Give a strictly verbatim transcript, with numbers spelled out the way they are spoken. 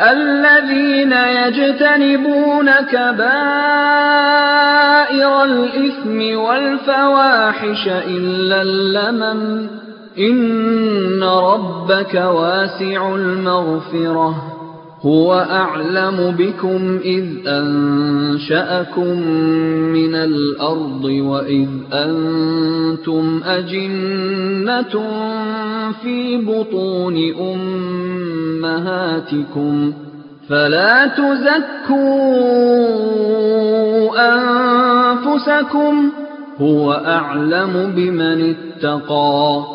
الذين يجتنبون كبائر الإثم والفواحش إلا اللمم إن ربك واسع المغفرة هو أعلم بكم إذ أنشأكم من الأرض وإذ أنتم أجنة في بطون أمهاتكم فلا تزكوا أنفسكم هو أعلم بمن اتقى